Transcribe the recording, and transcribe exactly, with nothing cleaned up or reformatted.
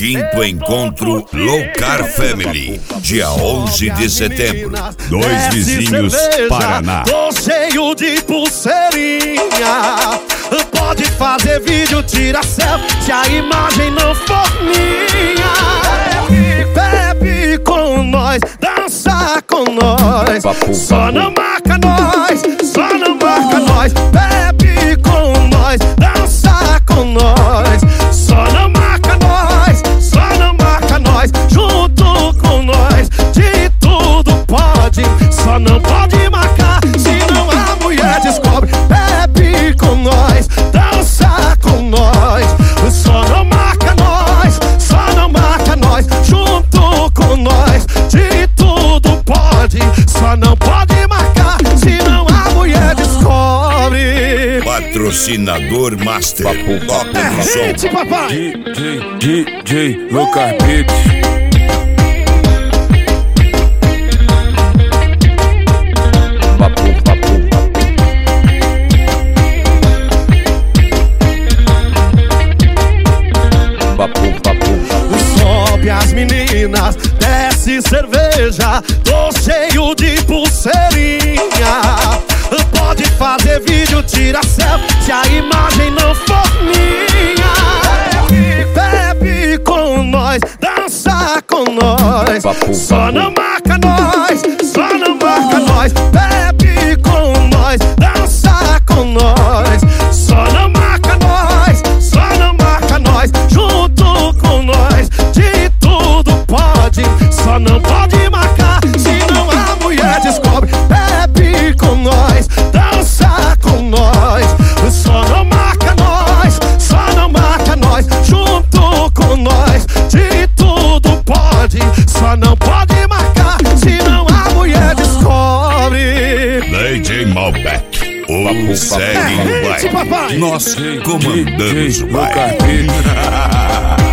Quinto encontro Loucar Family, dia onze de setembro. Dois Vizinhos, Paraná. Tô cheio de pulseirinha. Pode fazer vídeo, tira selfie, se a imagem não for minha. Bebe com nós, dança com nós. Só não marca nós, só não marca nós. Bebe com nós, dança com nós. Só não marca nós, só não marca nós. Junto com nós, de tudo pode. Só não pode marcar, senão a mulher descobre. Bebe com nós, dança com nós. Só não marca nós, só não marca nós. Junto com nós, de tudo pode. Só não pode marcar, senão a mulher descobre. Patrocinador Master, toca no som. Papai. D J, D J, Loucar Beats. Papo, papo. Papo, papo. Sobe as meninas, desce cerveja. Tô cheio de pulseirinha. Pode fazer vídeo, tira selfie, se a imagem não for minha. Bebe com nós, dança com nós. Papo, Só papo. não marca nós, só não marca nós. Bebe com nós, dança com nós. Só não marca nós, só não marca nós. Junto com nós, de tudo pode. Só não pode marcar, senão a mulher descobre. Bebe com nós, dança com nós. Só não marca nós, só não marca nós. Junto com nós, de tudo pode. Só não pode marcar, senão a mulher descobre. D J Malbec, o segue o baile. Nós comandamos o Loucar baile. Beats.